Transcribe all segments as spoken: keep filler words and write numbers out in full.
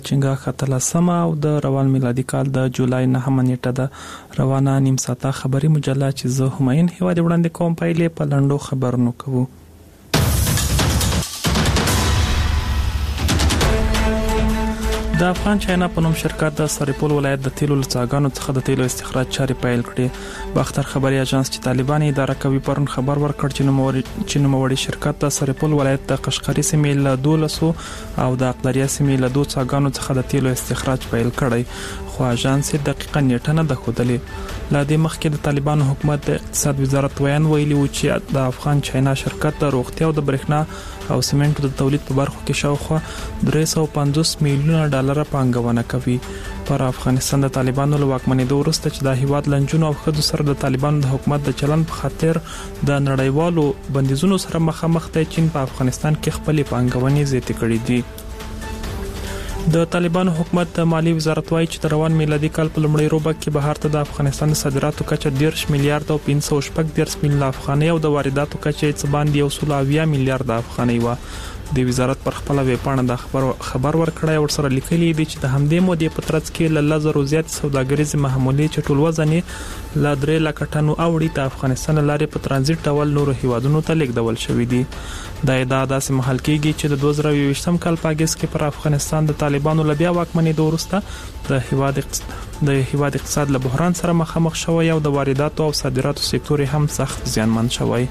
چنګا خطله سما او د روان میلادي کال د جولای نهمه نیټه ده. روانه نیم ساعته خبری مجله چې زه هماین هیواد وړاندې کوم پایلې په لندو خبرونو کوو. د افغان چاینا په نوم شرکت د سرپل ولایت د تیلو لڅاګانو څخه د تیلو استخراج چارې پیل کړې. باختر خبري اژانس چې طالبان اداره کوي پرون خبر ورکړ چې نوموړي چې نوموړي شرکت د سرپل ولایت د قشقري سیمې له دولسو او د اقداریا سیمې له دوه څاګانو څخه د تیلو استخراج پیل کړی، خو اژانس دقیقاً نیټه نه ده ښودلې. لا دې مخکې د طالبانو حکومت د اقتصاد وزارت ویان ویلي و چې د افغان چاینا شرکت د روغتیا او د برېښنا او سیمنټو د تولید په برخو کې شاوخوا درې سوه پنځوس میلیونه ډالر پانګونه کوي. پر افغانستان د طالبانو له واکمنېدو وروسته چې د هیواد لنجونو او ښځو سره د طالبانو د حکومت د چلن په خاطر د نړیوالو بندیزونو سره مخامخ دی، چین په افغانستان کې خپل پانګونې زیاتې کړې دي. د طالبانو حکومت د مالی وزارت وايي چې د روان میلادي کال په لومړۍ روبه کې بهر ته د افغانستان د صادراتو کچه دیرش میلیارډ او پنځه سوه شپږ دیرش میلیونه افغانۍ او د وارداتو کچه یې څه باندې یو سل اویا میلیارډ افغانۍ و. د وزارت پر خپل ویب پاڼه د خبر خبر ورکړی او سره لیکلي دي چې د همدې مودې په ترڅ کې له لزرو زیات سوداګریز محمولي چې ټول وزن یې له درې لکه ټنو اوړي د افغانستان لارې په ترانزیت ډول نورو هیوادونو ته لیږدول شوي دي. دا ادعا داسې مهال کېږي چې د دوه زره یوویشتم کال په اګست کې پر افغانستان د طالبانو له بیا واکمنېدو وروسته د هیواد د هیواد اقتصاد له بحران سره مخامخ شوی او د وارداتو او صادراتو سکتور هم سخت زیانمن شوی.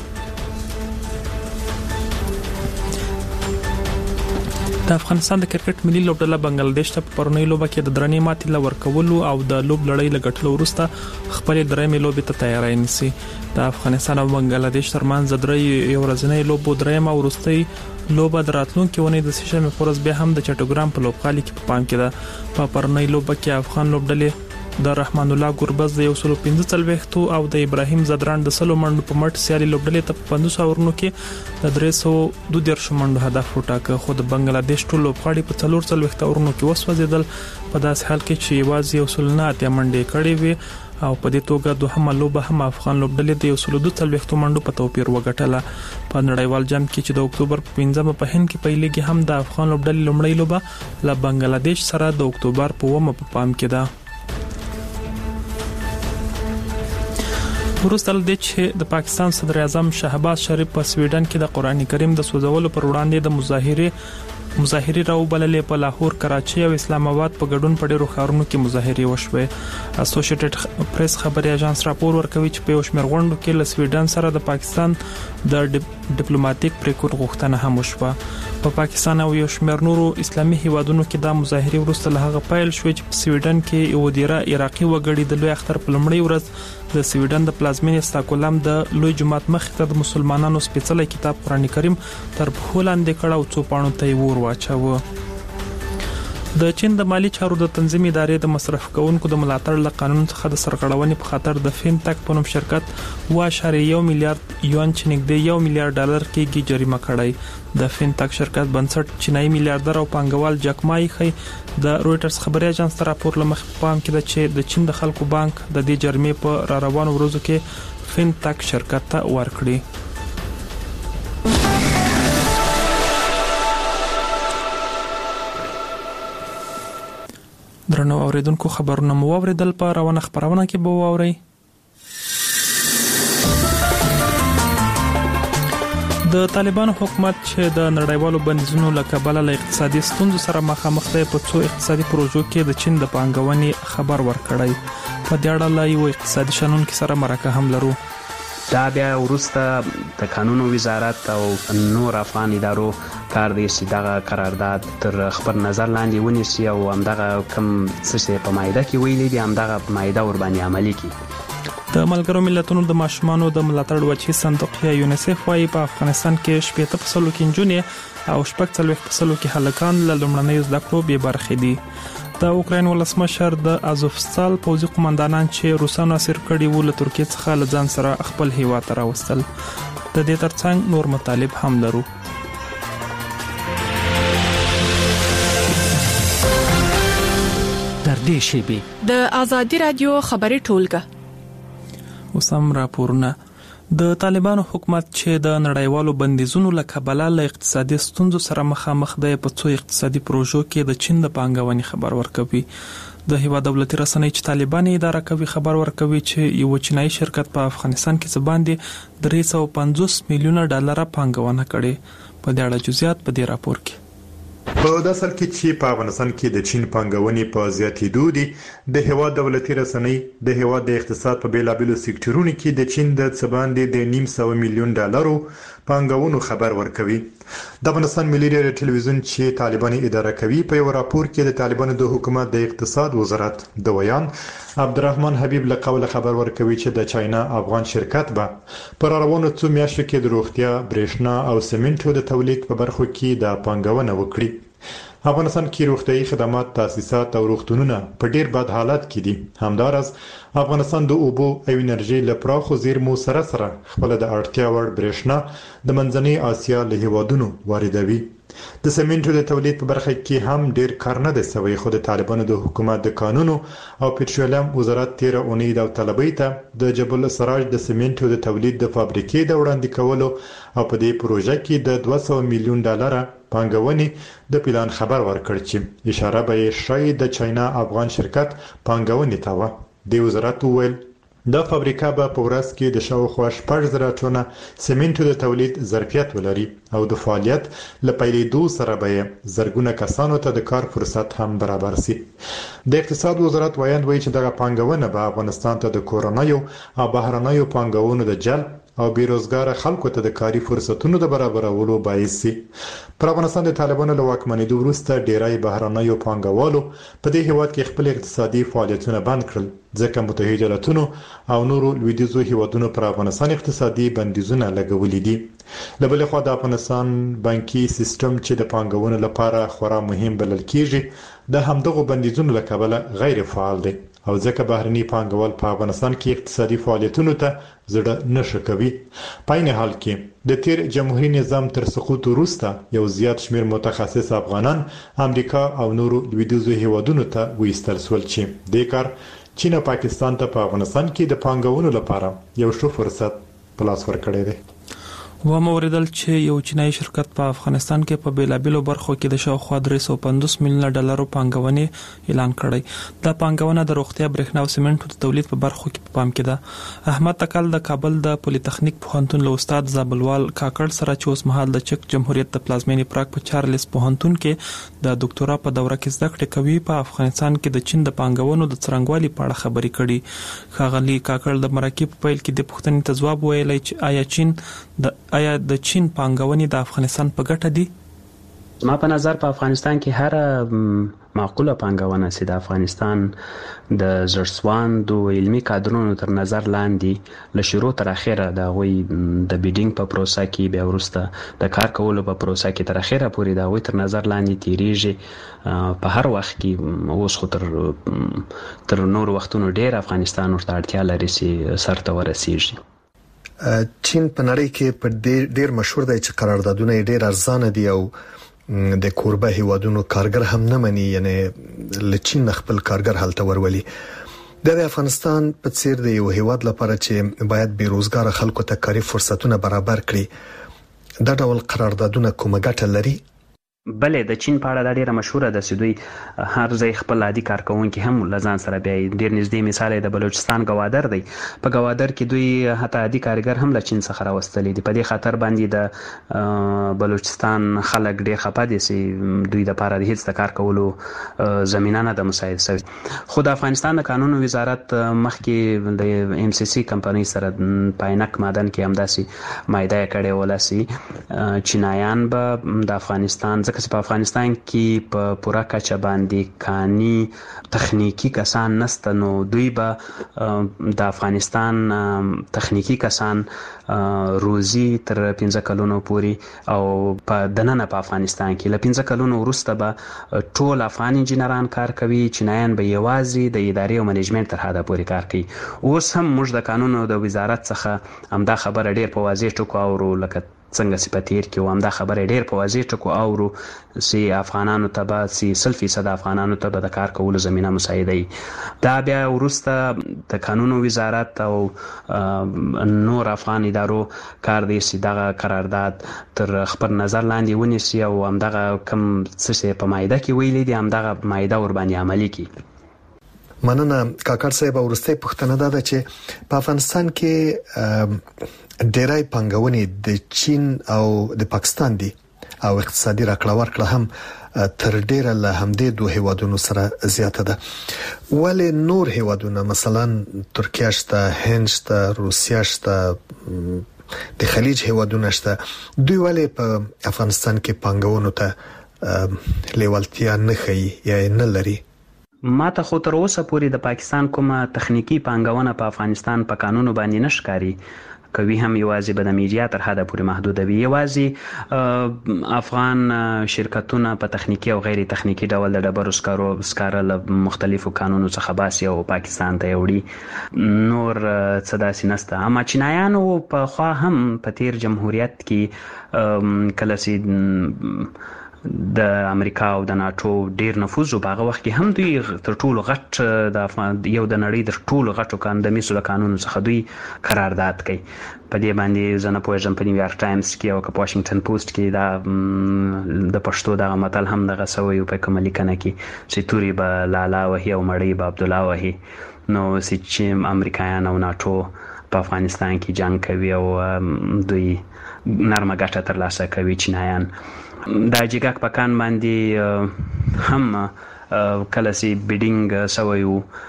د افغانستان د کرکټ ملي لوبډله بنگلاديش ته په پرونی لوبه کې د درنې ماتې له ورکولو او د لوب لړۍ له ګټلو وروسته خپل درېمې لوبې ته تیاری نیسي. د افغانستان او بنگلاديش ترمنځ د درې یو ورځنۍ لوبو درېمه او وروستۍ لوبه د راتلونکي اونۍ د سیشن پر ورځ بیا هم د چټوګرام په لوبغالي کې په پام کې ده. په پرونی لوبه کې افغان لوبډلې د رحمان الله ګوربز د یو سل پنځه څلوېښتو او د ابراهیم زدران د سلو منډو په مټ سیالي لوبډلې ته په پنځوس اورونو کې د درې سوه دوه دیرش منډو هدف وټاکه، خو د بنگلاديش ټول لوبغاړي په څلور څلوېښت اورونو کې وسوځیدل، په داسې حال کې چې یوازې یو سل نه اتیا منډې کړې وې او په دې توګه دوهمه لوبه هم افغان لوبډلې د یو سل دوه څلوېښتو منډو په توپیر وګټله. په نړیوال جام کې چې د اکتوبر په پنځمه په هند کې پیلېږي هم د افغان لوبډلې لومړۍ لوبه له بنگلاديش سره د اکتوبر په اوومه په پام کې ده. وروسته له دې چې د پاکستان صدر اعظم شهباز شریف په سویډن کې د قرآن کریم د سوځولو پر وړاندې د مظاهره مظاهرې راوبللې. په لاهور، کراچي او اسلام آباد په ګډون په ډیرو ښارونو کې مظاهرې وشوې. اسوسییټډ پریس خبري اژانس راپور ورکوي چې په یو شمېر غونډو کې له سویډن سره د پاکستان د ډیپلوماټیک پریکور غوښتنه هم وشوه. په پاکستان او یو شمېر نورو اسلامي هیوادونو کې د مظاهرې وروسته له هغه پیل شوې چې په سویډن کې یو دیره عراقي وګړي د لوی اختر په لومړۍ ورځ د سویډن د پلازمینې ستاکولم د لوی جماعت مخې ته د مسلمانانو سپېڅلی کتاب قرآن کریم تر پښو لاندې کړ او څو پاڼو ته یې ور واچاوه. د چین د مالی چارو د تنظیم ادارې د مصرف کوونکو د ملاتړ له قانون څخه د سرغړونې په خاطر د فین تک په نوم شرکت اوه اعشاریه یو میلیارډ یوان چې نږدې یو میلیارډ ډالر کېږي جریمه کړی. د فین تک شرکت بنسټ چینایي میلیارډر او پانګوال جک ما خي د رويټرز خبري اژانس ته راپور لمخ پام کې ده چې د چین د خلکو بانک د دې جرمې په را روانو ورځو کې فین تک شرکت ته ورکړي. درنو اوریدونکو، خبرونه مو اوریدل، په روانه خبرونه کې به واورئ. د طالبانو حکومت چې د نړیوالو بندیزونو له کبله له اقتصادي ستونزو سره مخامخ دی، په څو اقتصادي پروژو کې د چین د پانګونې خبر ورکړی. په دې اړه یو اقتصادي شنونکي سره مرکه هم لرو. دا بیا وروسته د قانونو وزارت او نور افغان ادارو کار دی چې دغه قرارداد تر خبر نظر لاندې ونیسي او همدغه کوم څه چې په مایده کې ویلي دي همدغه په مایده ور باندې عملي کړي. د ملګرو ملتونو د ماشومانو د ملاتړ وچی صندوق یا یونیسف وايي په افغانستان کې شپږ فیصد کې نجونې او شپږ څلوېښت فیصد کې هلکان له لومړنیو زده کړو بې برخې دي. د اوکراین ولسمشر د ازوفستال پوځي قومندانان چې روسانو اسیر کړي وو له ترکیې څخه له ځان سره خپل هیواد ته راوستل. د دې ترڅنګ نور مطالب هم لرو. در دې شیبې د ازادي رادیو خبري ټولګه وسم راپورونه. د طالبانو حکومت چې د نړیوالو بندیزونو له کبله له اقتصادي ستونزو سره مخامخ دی په څو اقتصادي پروژو کې د چین د پانګونې خبر ورکوي. د هیواد دولتي رسنۍ چې طالبان اداره کوي خبر ورکوي چې یو چینایي شرکت په افغانستان کې څه باندې درې سوه پنځوس میلیونه ډالر پانګونه کړې. په دې اړه جزئیات په دې راپور کې. په داسې حال کې چې په افغانستان کې د چین پانګونې په زیاتېدو دي، د هیواد دولتي رسنۍ د هیواد د اقتصاد په بیلابیلو سکتورونو کې د چین د څه باندې د نیم سوه میلیون ډالرو پانګونو خبر ورکوي. د افغانستان ملي رادیو ټلویزیون چې طالبان اداره کوي په یو راپور کې د طالبانو د حکومت د اقتصاد وزارت د ویان عبدالرحمن حبیب له قوله خبر ورکوي چې د چاینا افغان شرکت به پر روانو څو میاشتو کې د روغتیا، برېښنا او سمنټو د تولید په برخو کې د پانګونه وکړي. افغانستان کې روغتيایي خدمات، تاسیسات او روغتونونه په ډیر بد حالت کې دي. همدارس افغانستان د اوبو او انرژي له پراخو زیرمو سره سره خپل د اړتیا وړ برېښنا د منځنۍ اسیا له هیوادونو واردوي. د سمنټو د تولید په برخه کې هم ډیر کار نه دی شوی، خو د طالبانو د حکومت د قانونو او پېټرولیم وزارت تیر اونۍ د طلبۍ ته د جبل السراج د سمنټو د تولید د فابریکې د وړاندې کولو او په دې پروژه کې د دوه سوه میلیون ډالر پانګونې د پلان خبر ورکړ چې اشاره به شای د چاینا افغان شرکت پانګونې ته و. د وزارت وویل دا فابریکه به په ورځ کې د شاوخوا شپږ زره ټنه سمنټو د تولید ظرفیت ولري او د فعالیت له پیلېدو سره به زرګونه کسانو ته د کار فرصت هم برابر شي. د اقتصاد وزارت وایي چې دغه پانګونه به افغانستان ته د کورونایو او بهرنیو پانګونو د جلب او بیروزګار خلکو ته د کاري فرصتونو د برابرولو باعث شي. پر افغانستان د طالبانو له واکمنېدو وروسته ډیری بهرنیو پانګوالو په دې هیواد کې خپل اقتصادي فعالیتونه بند کړل، ځکه متحده ایالاتونو او نورو لویدیځو هیوادونو پر افغانستان اقتصادي بندیزونه لګولي دي. له بلې خوا د افغانستان بانکي سیستم چې د پانګونې لپاره خورا مهم بلل کیږي د همدغو بندیزونو له کبله غیر فعال دی او ځکه بهرني پانګوال په افغانستان کې اقتصادي فعالیتونو ته زړه نشي کوي. په عین حال کې د تیر جمهوریت نظام تر سقوط وروسته یو زیات شمیر متخصص افغانان امریکا او نورو لویدیځو هیوادونو ته وایستل شول چې د کار چین او پاکستان ته په افغانستان کې د پانګونې لپاره یو ښه فرصت په لاس ورکړی دی. و موریدل چې یو چینایي شرکت په افغانستان کې په بیلابیلو برخو کې د شاوخوا درې سوه پنځوس میلیونه ډالرو پانګونې اعلان کړی. دا پانګونه د روغتیا، برېښنا او سمنټو د تولید په برخو کې په پام کې ده. احمد تکل د کابل د پولی تخنیک پوهنتون له استاد زابلوال کاکړ سره چې اوس مهال د چک جمهوریت د پلازمینې پراګ په چارلز پوهنتون کې د ډاکټورا په دوره کې زده کړې کوي، په افغانستان کې د چین د پانګونو د څرنګوالي په اړه خبرې کړي. ښاغلي کاکړ د مرکې په پیل کې د پوښتنې ته ځواب ویلی چې آیا چین د آیا د چین پانګونې د افغانستان په ګټه دي؟ ما په نظر په افغانستان کې هر معقوله پانګونه چې د افغانستان د زړسواندو علمي کادرونو تر نظر لاندې له شروع تر اخره د هغوی د بیډینګ په پروسه کې بیا وروسته د کار کولو په پروسه کې تر اخره پورې د هغوی تر نظر لاندې تیریږي. په هر وخت کې اوس خو تر تر نور وختونو ډیر افغانستان ورته اړتیا لري چې سر ته ورسیږي. چین په نړۍ کې په ډیر مشهور دی چې قراردادونه ډیر ارزانه دي او د کوربه هیوادونو کارګر هم نه مني، یعنی له چین خپل کارګر هلته ورولي. د افغانستان په څیر د یو هیواد لپاره چې باید بیروزګار خلکو ته کاري فرصتونه برابر کړي، دا ډول قراردادونه کومه ګټه لري؟ بلې د چین په اړه دا ډیره مشهوره ده چې دوی هر ځای خپل عادي کارکونکي هم لزان سره بیا ډیر نږدې مثال د بلوچستان ګوادر دی. په ګوادر کې دوی حتی عادي کارګر هم له چین څخه راوستلي دي. په دې خاطر باندې د بلوچستان خلک ډیر خپه دي چې دوی د پاره د هیڅ د کار کولو زمينه نه ده مساعد شوی. خو د افغانستان د قانون وزارت مخکې د ام سی سی کمپنۍ سره پاینک مادن کې همداسي مایده کړي ولاسي چینایان به د افغانستان چې په افغانستان کې په پوره کچه باندې کاني تخنیکی کسان نسته، نو دوی به د افغانستان تخنیکی کسان روزي تر پنځه کلونو پورې او په دننه په افغانستان کې له پنځه کلونو وروسته به ټول افغان انجینران کار کوي، چینایان به یوازې د ادارې او منیجمنت تر حده پورې کار کوي. اوس هم موږ د قانون او د وزارت څخه همدا خبره ډیر په واضح ټکو اورو، لکه څنګه چې په تیر کې و همدا خبره ډېر په واضح ټکو اورو چې افغانانو ته به چې سل فیصد افغانانو ته به د کار کولو زمینه مساعده وي. دا بیا وروسته د قانونو وزارت او نور افغان ادارو کار دی چې دغه قرارداد تر خپل نظر لاندې ونیسي او همدغه کوم څه چې په مایده کې ویلي دي همدغه مایده ورباندې عملي کړي. مننه کاکړ صاحب. ورسته پوښتنه ده چې په افغانستان کې ډېرای پنګونې د چین او د پاکستان دي او اقتصادي راکړه ورکړه هم تر ډیره له همدې دوه هیوادونو سره زیاته ده. ولې نور هیوادونه مثلا ترکیه شته، هند شته، روسیه شته، د خلیج هیوادونه شته، دوی ولې په افغانستان کې پنګونو ته لیوالتیا نه ښيي یا نه لري؟ ما ته خو تر اوسه پورې د پاکستان کومه تخنیکی پانګونه په افغانستان په قانونو باندې نشکاري کوي، هم یوازې به د میډیا تر حده پورې محدود وي. یوازې افغان شرکتونه په تخنیکی او غیر تخنیکی ډول د ډبرو سکارو سکاره له مختلفو قانونو څخه باسي او پاکستان ته وړي، نور څه داسې نشته. اما چینایانو په خوا هم په تیر جمهوریت کې کله چې د امریکا او د ناتو ډیر نفوذ او هغه وخت کې هم دوی تر ټولو غټ د یو د نړۍ د ټولو غټو کاندمیسو قانونو څخه دوی قرارداد کوي. په دې باندې زنه پوهیږم په نیویارک ټایمز کې او په واشنگټن پوسټ کې دا د پښتو دغه متل هم دغه سوی په کوم لیکنه کې چې توري به لالا وهي او مړی به عبد الله وهي. نو چې امریکایان او ناتو په افغانستان کې جنگ کوي او دوی نرمه ګټه ترلاسه کوي، چینایان دا جګک په کان باندې هم کله چې بیډینګ سوی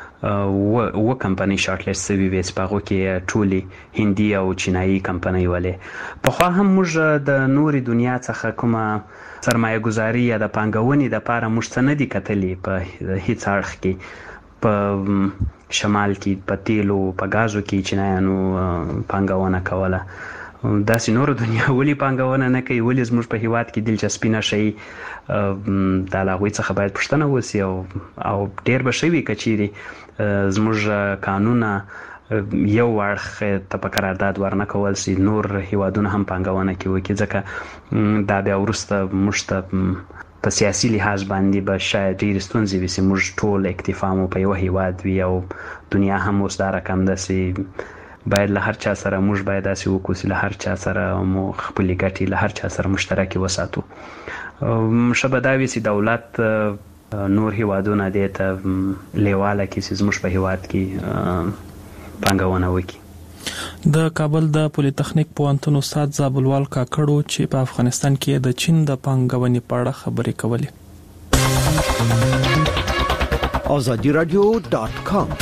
و و کمپنی شارټ لیست سوي وې په هغه کې ټولي هندي او چینایي کمپنۍ ولې. په خو هم موږ د نوري دنیا څخه کومه سرمایه گذاري یا د پانګونې د پاره موږ څه نه دي کتلې په هیڅ اړخ کې. په شمال کې په تیلو په غازو کې چینایانو پانګونه کوله، داسې نور دنیا ولې پانګونه نه کوي؟ ولې زموږ په هیواد کې دلچسپي نه شي؟ دا له هغوی څخه باید پوښتنه وشي او او ډېر به ښه وي که چیرې زموږ قانونه یو اړخ ته په قرارداد ورنه کول سي، نور هیوادونه هم پانګونه کوي، ځکه دا بیا وروسته موږ ته په سیاسي لحاظ باندې به شاید ډېرې ستونزې وي چې موږ ټول اکتفا مو په یو هیواد وي او دنیا هم اوس دا رقم ده چې باید له هر چا سره موږ باید داسې وکړو چې له هر چا سره مو خپلې ګټې له هر چا سره مشترکې وساتو. ښه به دا وي چې دولت نور هیوادونه دې ته لیواله کړي چې زموږ په هیواد کې پانګونه وکړي. د کابل د پولی تخنیک پوهنتون استاد زابلوال کاکړو چې په افغانستان کې د چین د پانګونې په اړه خبرې کولې. آزادی رادیو ډاٹ کام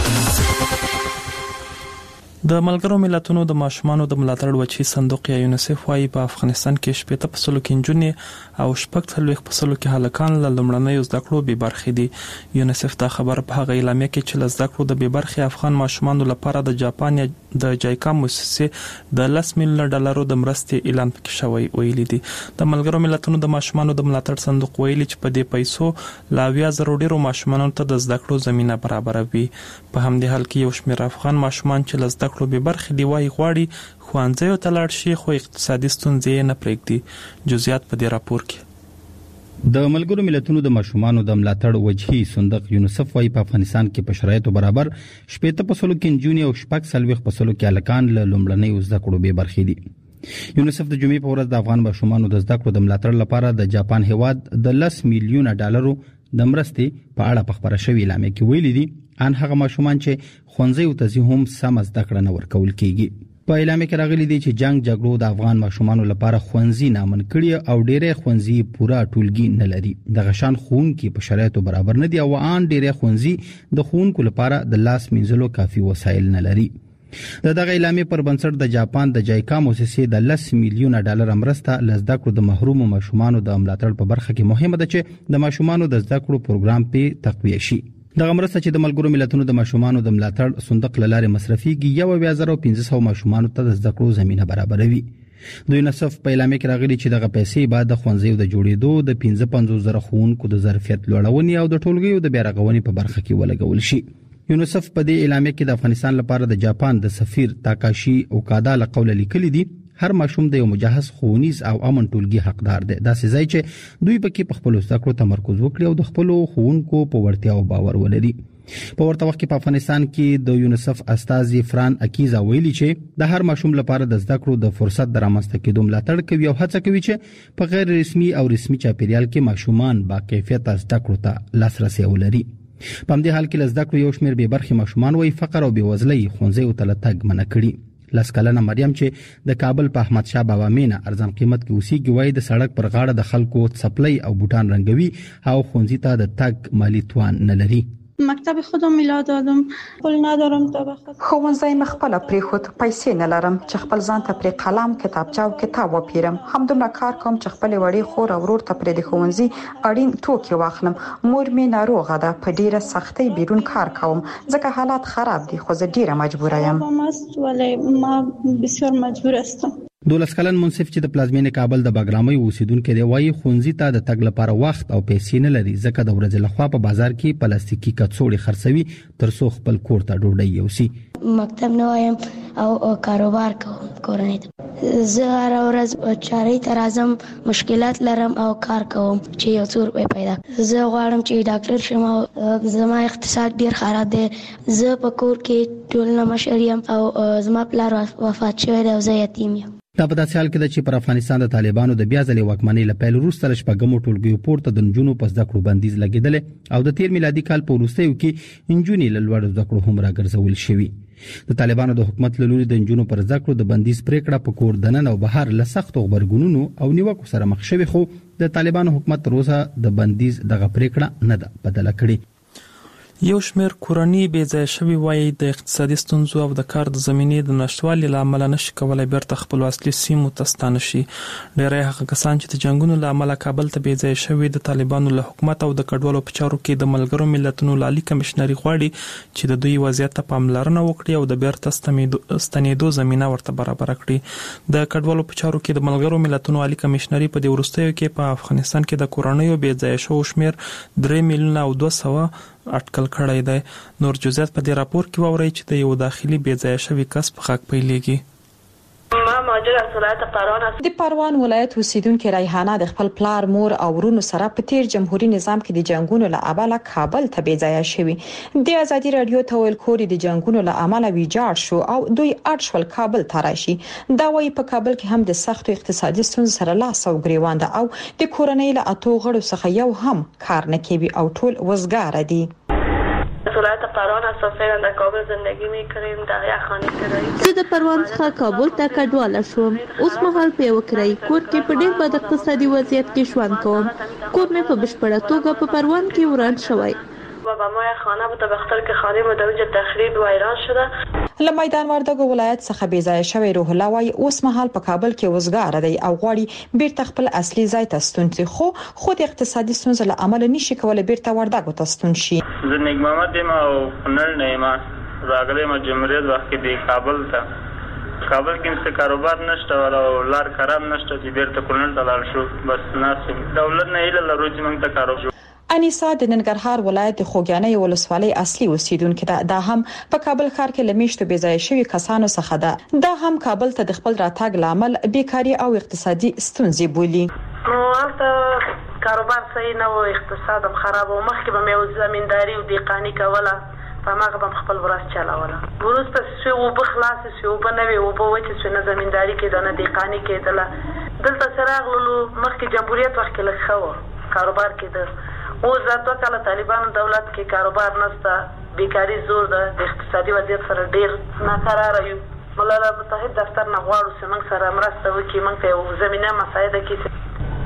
د ملګرو ملتونو د ماشومانو د ملاتړ وچی صندوق یا یونیسف وايي په افغانستان کې شپږ فاصله کې نجونې او شپږ څلوېښت فاصله کې هلکان له لومړنیو زده کړو بې برخې دي. یونیسف دا خبر په هغه اعلامیه کې چې له زده کړو د بې برخې افغان ماشومانو لپاره د جاپان یا د جایکا مؤسسې د لس میلیونه ډالرو د مرستې اعلان پکې شوی ویلي دي. د ملګرو ملتونو د ماشومانو د ملاتړ صندوق ویلي چې په دې پیسو لا اویا زره ډیرو ماشومانو ته د زده کړو زمينه برابروي. په همدې حال کې یو شمېر افغان ماشومان چې له زده کړو بې برخې دی وايي غواړي ښوونځیو ته لاړ شي خو اقتصادي ستونزې نه پرېږدي. جزئیات په دې راپور کې. د ملګرو ملتونو د ماشومانو د ملاتړ وجهي صندوق یونیسف وايي په افغانستان کې په شرایطو برابر شپږ فاصله کې نجونې او شپږ څلوېښت فاصله کې هلکان له لومړنیو زده کړو بې برخې دي. یونیسف د جمعې په ورځ د افغان ماشومانو د زده کړو د ملاتړ لپاره د جاپان هیواد د لس میلیونه ډالرو د مرستې په اړه په خبره شوې اعلامیه کې ویلي دي ان هغه ماشومان چې ښوونځیو ته ځي هم سم زده کړه نه ورکول کیږي. په اعلامیه کې راغلي دي چې جنگ جګړو د افغان ماشومانو لپاره ښوونځي نامن کړي او ډېرې ښوونځي پوره ټولګي نه لري. د غشان ښوونکي په شرایطو برابر نه دي او ان ډېرې ښوونځي د ښوونکو لپاره د لاس مینځلو کافي وسایل نه لري. د دغه اعلامیه پر بنسټ د جاپان د جایکا مؤسسې د لس میلیونه ډالر مرسته ل زده کړو د محروم ماشومانو د ملاتړ په برخه کې مهمه ده چې د ماشومانو د زده کړو پروګرام په تقویه شي. دغه مرسته چې د ملګرو ملتونو د ماشومانو د ملاتړ صندوق له لارې مصرفيږي یو اویا زره پنځه سوه ماشومانو ته د زده کړو زمينه برابروي. د یونیسف په اعلامیه کې راغلي چې دغه پیسې بعد د ښوونځیو د جوړېدو د پنځه پنځوس زره ښوونکو د ظرفیت لوړونې او د ټولګیو د بیارغونې په برخه کې ولګول شي. یونیسف په دې اعلامیه کې د افغانستان لپاره د جاپان د سفیر تاکاشي اوکادا له قوله لیکلي دي هر ماشوم د یو مجهز ښوونیز او امن ټولګي حقدار دی. دا ځای چې دوی پکې په خپل زده کړو تمرکز وکړي او د خپل ښوونکو په وړتیاو باور ولري. په ورته وخت کې په افغانستان کې د یونیسف استازي فران اکیزا ویلي چې د هر ماشوم لپاره د زده کړو د فرصت درامسته کېدو ملاتړ کوي او هڅه کوي چې په غیر رسمي او رسمي چاپیریال کې ماشومان با کیفیت زده کړو ته لاسرسي ولري. په همدې حال کې زده کړو یو شمېر به برخي ماشومان وایي فقر او بېوزلۍ ښوونځیو ته لتګ منع کړي. لسکلنه مریم چې د کابل په احمد شاه بابا مینه ارزان قیمت کې اوسېږي وایي د سړک پر غاړه د خلکو څپلۍ او بوټان رنګوي او ښوونځي ته د تګ مالی توان نه لري. مکتب خودم میلاد دادم، پول ندارم تا بخواد. ښوونځی مخبل پرې خود پیسې نه لرم چې خپل ځان ته پرې قلم کتابچه او کتاب وپیرم. همدومره کار کوم چې خپل وړي خور او ورور ته پرې د ښوونځي اړین توکي واخلم. مور مې ناروغه ده، په ډیره سختۍ بیرون کار کوم ځکه حالات خراب دي، خو زه ډیره مجبوره یم. ولی ما بسیار مجبور هستم. دولس کلن منصف چې د پلازمینې کابل د باګرامۍ اوسیدونکو دی وایي ښوونځي ته د تګ لپاره وخت او پیسې نه لري ځکه د ورځې لخوا په بازار کې پلاستیکي کڅوړې خرڅوي ترڅو خپل کور ته ډوډۍ یوسي. مکتب نه وایم او کاروبار کوم کورنۍ ته. زه هر ورځ چارې ته راځم، مشکلات لرم او کار کوم چې یو څو روپۍ پیدا کړم. زه غواړم چې ډاکټر شم او زما اقتصاد ډیر خراب دی. زه په کور کې ټول مشر یم او زما پلار وفات شوی دی او زه یتیم یم. دا په داسې حال کې ده چې پر افغانستان د طالبانو د بیا ځلې واکمنۍ له پیل وروسته له شپږمو ټولګیو پورته د نجونو په زده کړو بندیز لګېدلی او د تیر میلادي کال په وروستیو کې نجونې له لوړو زده کړو هم راګرځول شوي. د طالبانو د حکومت له لوري د نجونو پر زده کړو د بندیز پریکړه په کور دننه او بهر له سختو غبرګونونو او نیوکو سره مخ شوې، خو د طالبانو حکومت تر اوسه د بندیز دغه پریکړه نه ده بدله کړې. یو شمېر کورنۍ بې ځایه شوي وایي د اقتصادي ستونزو او د کار د زمینې د نشتوالي له امله نشي کولای بیرته خپلو اصلي سیمو ته ستانه شي. ډېری هغه کسان چې د جنګونو له امله کابل ته بې ځایه شوي د طالبانو له حکومت او د کډوالو په چارو کې د ملګرو ملتونو عالي کمشنري غواړي چې د دوی وضعیت ته پاملرنه وکړي او د بیرته ستنېدو زمینه ورته برابره کړي. د کډوالو په چارو کې د ملګرو ملتونو عالي کمشنري په دې وروستیو کې په افغانستان کې د کورنیو بې ځایه شوو شمېر درې میلیونه او دوه سوه اټکل کړی دی. نور جزئیات په دې راپور کې واورئ چې د یو داخلي بې ځایه شوي کس په حق پیلېږي. ما مهاجر از ولایت پروان است. د پروان ولایت اوسیدونکو ریحانه د خپل پلار، مور او ورونو سره په تیر جمهوریت نظام کې د جنگونو له امله کابل ته بې ځایه شوي. د ازادي رادیو ته ویل کوري د جنگونو له امله ویجاړ شو او دوی اړ شول کابل ته راشي. دا وایي په کابل کې هم د سختو اقتصادي ستونزو سره لاس او ګریوان ده او د کورنۍ له اتو غړو څخه یو هم کار نه کوي او ټول وزګار دي. ولایت پروان است و فعلا در کابل زندگی می‌کنیم در یک خانه کرایه. زه د پروان څخه کابل ته کډواله شوم. اوس مهال په یو کرایي کور کې په ډېر بد اقتصادي وضعیت کې ژوند کوم. کور مې په بشپړه توګه په پروان کې وران شوی. و ما خانه بود به خاطر که خانه ما در اونجا تخریب و ویران شده. له میدان وردګو ولایت څخه بې ځایه شوی روح الله وايي اوس مهال په کابل کې وزګار دی او غواړي بیرته خپل اصلي ځای ته ستون شي، خو خود اقتصادي ستونزې له امله نشي کولای بیرته وردګو ته ستون شي. زه نیک محمد یم او نل نه یم راغلی ما جمهوریت وخت کې د کابل ته کابل کې څه کاروبار نشته او لار خراب نشته چې بیرته کورنل ته لاړ شو. بس ناسم دولت نه ایله لرو چې موږ ته کاروبار. انیسا د ننګرهار ولایت د خوږیانۍ ولسوالۍ اصلي اوسیدونکو ده. دا هم په کابل ښار کې لمیشتو بې ځایه شوي کسانو څخه ده. دا هم کابل ته د خپل راتګ لامل بیکاری او اقتصادي ستونزې بولي. نو هلته کاروبار صحیح نه و، اقتصاد هم خراب و. مخکې به مې زمینداری او دیقانی کوله، په هغه به خپل ورځ چلوله. وروسته چې اوبه خلاصې شوې، اوبه نه وې، اوبه وچې شوې، نه زمینداری کېده نه دیقانی کېدله. دلته چې راغللو مخکې جمهوریت وخت کې لږ ښه و، کاروبار کېده. اوس دا دوه کاله طالبانو دولت کې کاروبار نشته، بیکاري زور ده، د اقتصادي وضعیت سره ډیر ناقراره یو. ملل متحد دفتر نه غواړو چې موږ سره مرسته وکړي، موږ ته یو زمینه مساعده کړي.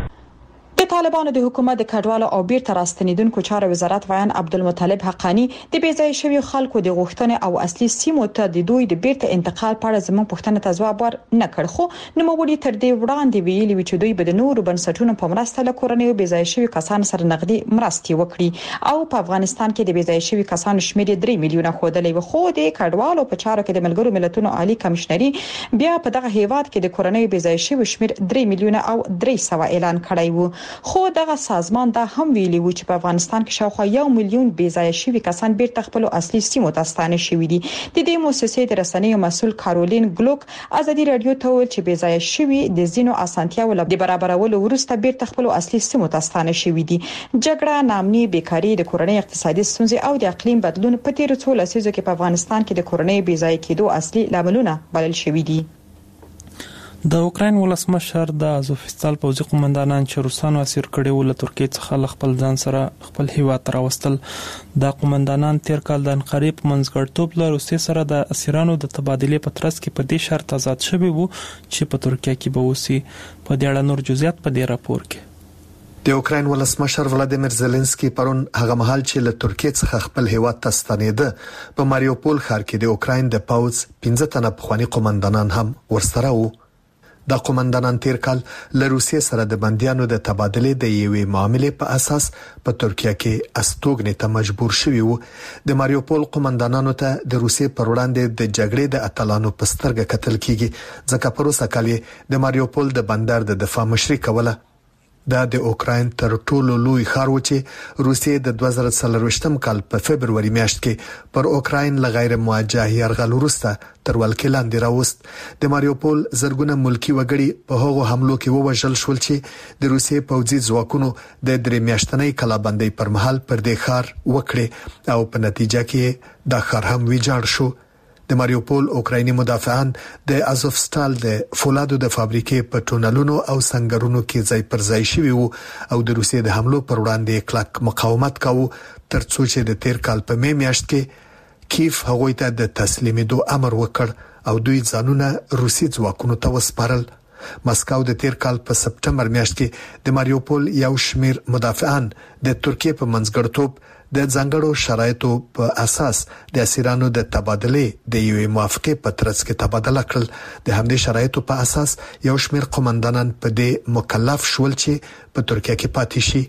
د طالبانو د حکومت د کډوالو او بیرته راستنیدونکو چارو وزارت ویان عبدالمطلب حقانی د بې ځایه شوي خلکو د غوښتنې او اصلي سیمو ته د دوی د بیرته انتقال په اړه زموږ پوښتنه ته ځواب ور نه کړ، خو نوموړي تر دې وړاندې ویلي و چې دوی به د نورو بنسټونو په مرسته له کورنیو بې ځایه شوي کسانو سره نقدي مرستې وکړي او په افغانستان کې د بې ځایه شوي کسانو شمېر درې میلیونه ښودلی و. خو د کډوالو په چارو کې د ملګرو ملتونو عالي کمشنري بیا په دغه هیواد کې د کورنیو بې ځایه شوي شمېر درې میلیونه او درې سوه اعلان کړی و. خو دغه سازمان دا هم ویلي و چې په افغانستان کې شاوخوا یو میلیون بې ځایه شوي کسان بیرته خپل اصلي سیمو ته ستانه شوي دي. د دې مؤسسې د رسنیو مسؤل کارولین ګلوک ازادي رادیو ته ویل چې بې ځایه شوي د زینو اسانتیاو لپاره د برابرولو وروسته بیرته خپل اصلي سیمو ته ستانه شوي دي. جګړه، ناامني، بیکاري، د کورنۍ اقتصادي ستونزې او د اقلیم بدلون په تیر څو لسیزو کې په افغانستان کې د کورنۍ بې ځایه کېدو اصلي لاملونه بلل شوي دي. د اوکراین ولسمشر د ازوفستال پوځي قومندانان چې روسانو اسیر کړي ول ترکیه څخه خپل ځان سره خپل هیواد ته راوستل. د قومندانان تیر کال د انقرې په منځګړیتوب له روسیې سره د اسیرانو د تبادلې په ترڅ کې په دې شرط آزاد شوي وو چې په ترکیه کې به وسی. په دې اړه نور جزئیات په دې راپور کې. د اوکراین ولسمشر ولادیمیر زيلنسکي پرون هغه مهال چې له ترکیه څخه خپل هیواد ته ستنېده په ماریوپول ښار کې د اوکراین د پوځ پنځه تنه پخوانی قومندانان هم ورسره وو. د قومندانان تیر کال له روسیې سره د بنديانو د تبادلې د یوې معاملې په اساس په ترکیه کې استوګنې ته مجبور شوي وو. د ماریوپول قومندانانو ته د روسیې پر وړاندې د جګړې د اتلانو په سترګه کتل کیږي ځکه په روسه کال د ماریوپول د بندر د دفاع مشري کوله. دا د اوکراین تر ټولو لوی ښار و چې روسیې د دوه زره څلرویشتم کال په فبرवरी میاشت کې پر اوکراین له غیر موجه یرغل وروسته تر ولکې لاندې راوست. د ماریوپول زرګونه ملکی وګړي په هغو حملو کې ووژل شول چې د روسیې پوځي ځواکونو د درې میاشتنۍ کلابندۍ پر مهال پر دې ښار وکړي او په نتیجه کې دا ښار هم ویجاړ شو. د ماریوپول اوکرایني مدافعان د ازوفستال د فولادو د فابریکې په ټونلونو او سنگرونو کې ځای پر ځای شوي وو او د روسیې د حملو پر وړاندې کلک مقاومت کاوه ترڅو چې د تیر کال په می میاشت کې کیف هغوی ته د تسلیمېدو امر وکړ او دوی ځانونه روسي ځواکونو ته وسپارل. مسکو د تیر کال په سپټمبر میاشت کې د ماریوپول یو شمیر مدافعان د ترکیه په منځګړیتوب د ځانګړو شرایطو په اساس د اسیرانو د تبادلې د یوې موافقې په ترڅ کې تبادله کړل. د همدې شرایطو په اساس یو شمیر قومندانان په دې مکلف شول چې په ترکیه کې پاتې شي.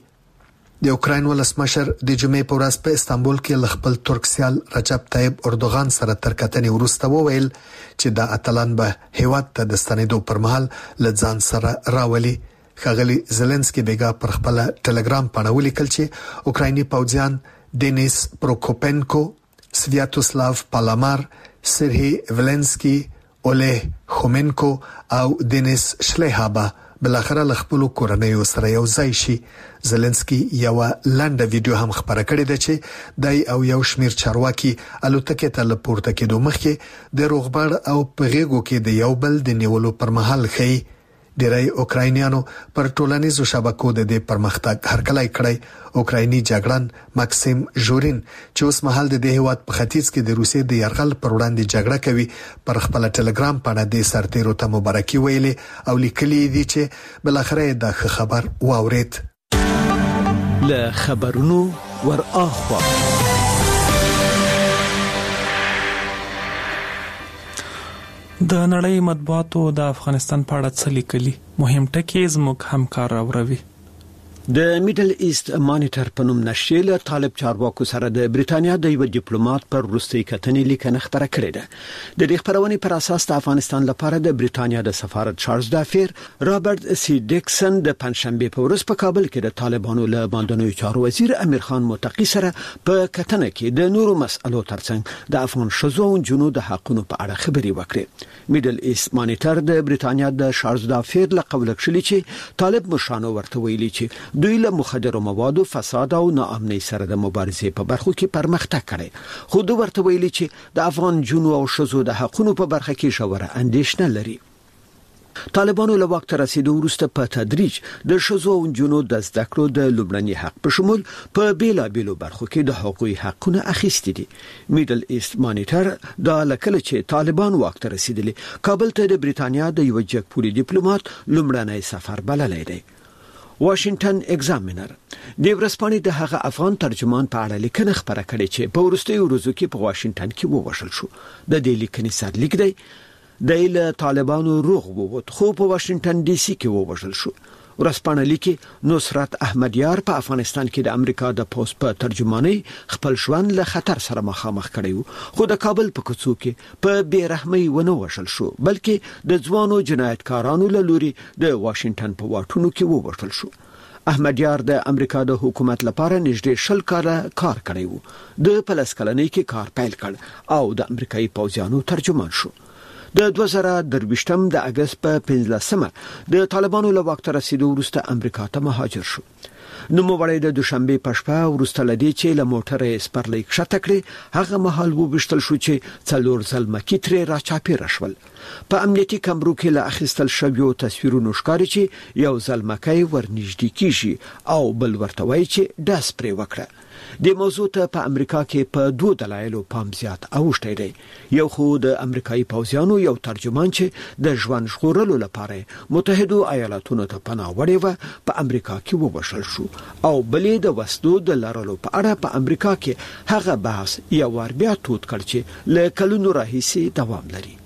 د اوکراین ولسمشر د جمعې په ورځ په استانبول کې خپل ترک سیال رجب طیب اردوغان سره تر کتنې وروسته وویل چې دا اتلان به هیواد ته د ستنېدو پر مهال له ځان سره راولي. ښاغلي زيلنسکي بیګا پر خپل ټلګرام باندې ولیکل چې اوکرایني پوځیان دینیس پروکوپنکو، سویاتوسلاو پالامار، سرهی ولنسکي، اوله خومنکو او دینیس شلیهابا بلاخره له خپل کورنۍ سره یو ځای شي. زيلنسکي یو لنډه ویډیو هم خبره کړې ده چې دای او یو شمیر چارواکي الوتکې ته لپورته کېدو مخکې د روغبړ او پغېګو کې د یو بل د نیولو پر مهال خي. ډیری اوکراینیانو پر ټولنیزو شبکو د دې پرمختګ هرکلی کړی. اوکرایني جګړن ماکسیم ژورین چې اوس مهال د دې هیواد په ختیځ کې د روسیې د یرغل پر وړاندې جګړه کوي پر خپل ټلګرام باندې د سرتیرو ته مبارکي ویلې او لیکلي دي چې بلاخره د خبر واورید. له خبرونو ور اخوا د نړۍ مطبوعاتو د افغانستان په اړه څه لیکلي مهم ټکي زموږ همکار راوړي. د میډل ایست مانیټر په نوم نشریه له طالب چارواکو سره د بریتانیا د یو ډیپلوماټ پر وروستي کتنې لیکنه خبره کړې ده. د دې خبرونې پر اساس د افغانستان لپاره د بریتانیا د سفارت چارلز دافیر رابرټ سی ډیکسن د پنځشنبه په ورځ په کابل کې د طالبانو له باندنوي چارو وزیر امیر خان متقی سره په کتنه کې د نورو مسألو ترڅنګ د افغان شذو او جنو د حقونو په اړه خبري وکړي. میډل ایست مانیټر د بریتانیا د چارلز دافیر له قول کړي چې طالب مشانو ورته ویلي چې دوی له مخدر موادو، فساد او ناامنۍ سره د مبارزې په برخو کې پرمختګ کړي. خو دوی ورته ویلي چې د افغان جنو او شذو د حقونو په برخه کې شوره اندېښنه لري. طالبانو له وخت رسیدو وروسته په تدریج د شذو او جنو د زده کړو د لومړني حق په شمول په بیلا بیلو برخو کې د حقوقي حقونه اخیستي دي. میډل ایست مانیټر دا لکه چې طالبان وخت رسیدلی کابل ته د بریتانیا د یو جګپوري ډیپلوماټ لومړنی سفر بللی دی. واشنگټن ایگزامینر د ورسپانې د هغه افغان ترجمان په اړه لیکنه خبره کړې چې په ورستیو ورځو کې په واشنگټن کې ووژل شو. د دې لیکنې سرلیک دی د له طالبانو روغ ووت خو په واشنگټن ډي سي کې ووژل شو. ورسپانه لیکي نصرت احمدیار په افغانستان کې د امریکا د پوسټ په ترجمانۍ خپل ژوند له خطر سره مخامخ کړی خو د کابل په کوڅو کې په بیرحمۍ ونه وژل شو بلکې د ځوانو جنایتکارانو له لوري د واشنگټن په واټونو کې ووژل شو. احمدیار د امریکا د حکومت لپاره نږدې شل کاله کار کړی و د پلس کلنۍ کې کار پیل کړ او د امریکایي پوځیانو ترجمان شو د دوه زره درویشتم د اگست په پنځلسمه د طالبانو له واک ته رسیدو وروسته امریکا ته مهاجر شو نوموړی د دوشنبه په شپه وروسته لدی چې له موټرې سپرلۍ کښته کړې هغه مهال وبشتل شو چې څلور ځلمکي ترې راچاپېره شول په امنیتي کمرو کې له اخیستل شویو تصویرونو ښکاري چې یو ځلمکی ورنږدې کیږي او بل ورته وایي چې ډاس پرې وکړه د موضوع ته په امریکا کې په دوه دلایلو پام زیات اوښتی دی یو خو د امریکایي پوځیانو یو ترجمان چې د ژوند ژغورلو لپاره متحده ایالاتونو ته پناه وړې وه په امریکا کې ووژل شو او بلې د وسلو د لرلو په اړه په امریکا کې هغه بحث یو ور بیا تود کړ چې له کلونو راهیسې دوام لري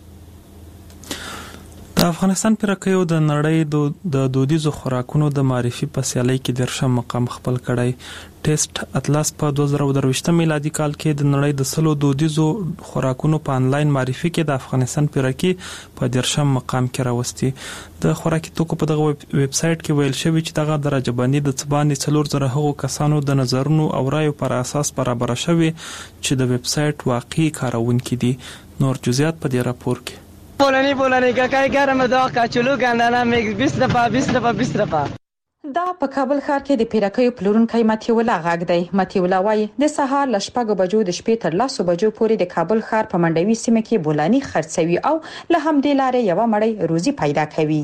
د افغانستان پیرکیو د نړۍ د دودیزو خوراکونو د معرفي په سیالۍ کې درشم مقام خپل کړی ټیسټ اطلس په دوه زره درویشت میلادي کال کې د نړۍ د سلو دودیزو خوراکونو په انلاین معرفي کې د افغانستان پیرکی په درشم مقام کې راوستي د خوراکي توکو په دغه ویب سټ کې ویل شوی چې دغه درجه بندي د څبانې څلور زره هغو کسانو د نظرونو او رایو پر اساس برابر شوی چې د ویب سټ واقعي کارونکي دي نور جزئیات په دې راپور کې بولانی بولانی کاکای گرم داغ کچلو گندنه میگه بیست رفا بیست رفا بیست رفا دا په کابل ښار کې د پیرکیو پلورونکي ماتي ولا غاګ دی ماتي ولا وای د سهار ل شپږ بجو د شپې تر لاسو بجو پورې د کابل ښار په منډوي سیمه کې بولانی خرڅوي او له همدې لارې یو مړی روزي پیدا کوي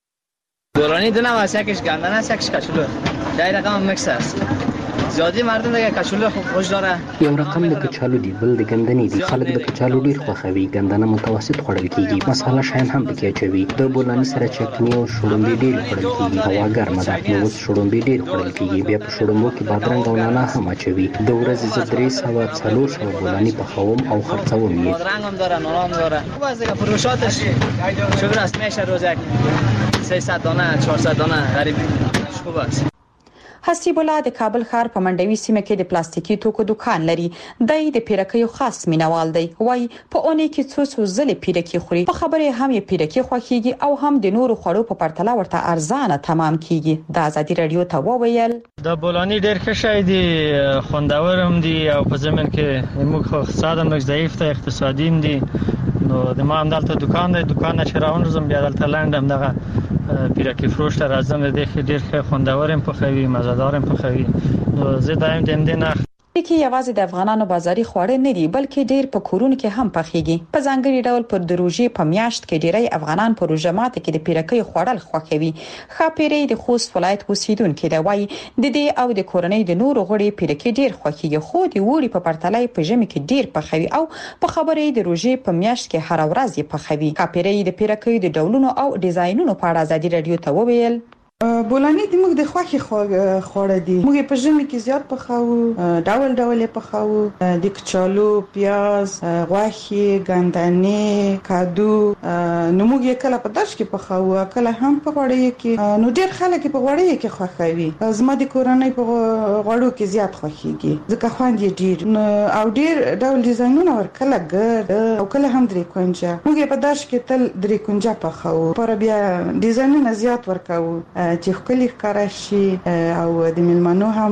بولانی دونه واسه کش گندنه سکش کچلو دای رقم مکس است زیادی مردم دیگه کچالو خوش داره یو رقم د کچالو دی بل د ګندنې دی خلک د کچالو ډیر خوښوي ګندنه متوسط خوړل کیږي مساله شاین هم پکې اچوي د بولانی سره چکنی او شړومبې ډیر خوړل کیږي هوا ګرمه ده نو اوس شړومبې ډیر خوړل کیږي بیا په شړومبو کې بادرنګ او نعناع هم اچوي د ورځې زه درې سوه څلور سوه بولانی پخوم او خرڅوم یې بادرنگ هم داره نعناع هم داره خوب است دیگه فروشاتش شغل است میشه روزک سیصد دانه چهارصد دانه غریب خوب است حسیب الله د کابل ښار په منډوي سیمه کې د پلاستیکي توکو دکان لري د د پیرکیو خاص مینوال دی وای په اونۍ کې څو څو ځله پیرکی خوري په خبره هم یې پیرکی خوخیږي او هم د نورو خوړو په پرتله ورته ارزانه تمام کیږي د ازادي رادیو ته وویل د بولانی ډیر ښه شای دی خوندور هم دی او په زمين کې موږ خو اقتصاد هم ضعیف ته اقتصادي هم دی نو د ما هم دلته دکان دی دکان نه چرون زم بیا دلته لاندم دغه پیرکی فروش ته راځم د دې ډیر ښه خوندور هم پخوي مزهدار هم پخوي نو زه دایم دم دینه کې یوازې د افغانانو بازاري خواړه نه دي بلکې ډیر په کورونو کې هم پخېږي په ځانګړي ډول پر د روژې په میاشت کې ډیری افغانان په روژه ماته کې د پیرکی خوړل خوښوي خاپيري د خوست ولایت اوسیدونکو دی وایي د دې او د کورنۍ د نورو غړي پیرکی ډیر خوښيږي خو د وړي په پرتله په ژمي کې ډیر پخوي او په خبرې د روژې په میاشت کې هر ورځ یې پخوي خاپيري د پیرکی د ډولونو او ډیزاینونو په اړه ازادي رادیو ته وویل بولانی د موږ د خوخي خوړه دي موږ په ژمي کې زیات پخاو ډول ډول پخاو د کچالو پیاز غوښه ګندنې کادو نو موږ کله په داش کې پخاو کله هم په غوړی کې نو ډیر خلک په غوړی کې خوښوي زما د کورنۍ په غوړو کې زیات خوښيږي ځکه خوند یې ډیر او ډیر ډول ډیزاینونه ورکله ګر او کله هم درې کونجه موږ په داش کې تل درې کونجه پخاو پر بیا ډیزاینونه زیات ورکاو چې خپل ښکارشي او د ملمنو هم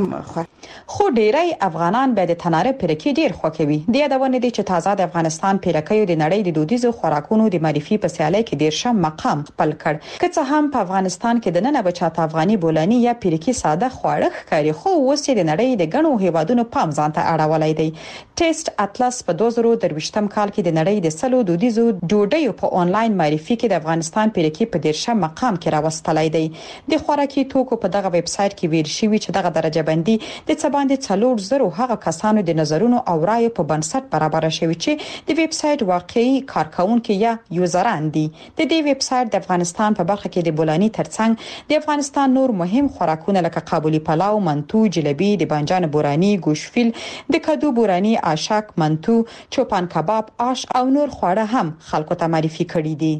خو ډیری افغانان به د تناره پیرکی ډیر خوښوي د یادونه دي چې تازه د افغانستان پیرکیو د نړۍ د دودیزو خوراکونو د معرفي په سیالۍ کې ډیر شم مقام خپل کړ که څه هم په افغانستان کې د نن بچاته افغاني بولانی یا پیرکی ساده خواړه ښکاري خو اوس د نړۍ د غنو هیوادونو پام ځان ته اړولای دی ټیسټ اطلس په دوه زره درویشتم کال کې د نړۍ د سلو دودیزو ډوډۍ په آنلاین معرفي کې د افغانستان پیرکی په ډیر شم مقام کې راوستلای دی د خوراکي توکو په دغه ویب سټ کې ویل شوی چې دغه درجه بندي د څباندې څلور زره هغه کسانو د نظرونو او رایو په بنسټ برابر شوی چې د ویب سټ واقعي کارکونکو یا یوزران دي د دې ویب سټ د افغانستان په برخه کې د بولانی ترڅنګ د افغانستان نور مهم خوراکونه لکه قابلی پلاو منتو جلبی د بانجان بورانی ګوشفیل د کدو بورانی آشک منتو چوپان کباب آش او نور خواړه هم خلکو ته معرفي کړي دي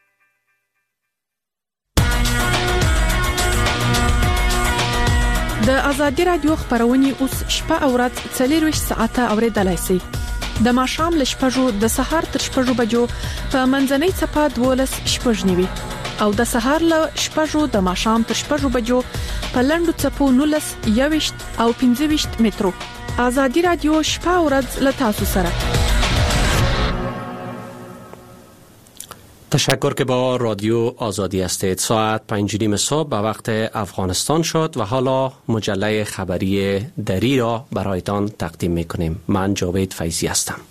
د د ازادي رادیو خبرونه اوس شپه او ورځ څلور ساعته اوریدلای شئ. د ماښام ل شپږو د سهار تر شپږو بجو په منځنۍ صفه دولس شپږ نیوي او د سهار ل شپږو د ماښام تر شپږو بجو په لندو صفو نولس یويشت او پنځه ویشت مترو. ازادي رادیو شپه او ورځ ل تاسو سره. تشکر که با رادیو آزادی هستید. ساعت پنج نیم صبح به وقت افغانستان شد و حالا مجله خبری دری را برایتان تقدیم میکنیم. من جاوید فیضی هستم.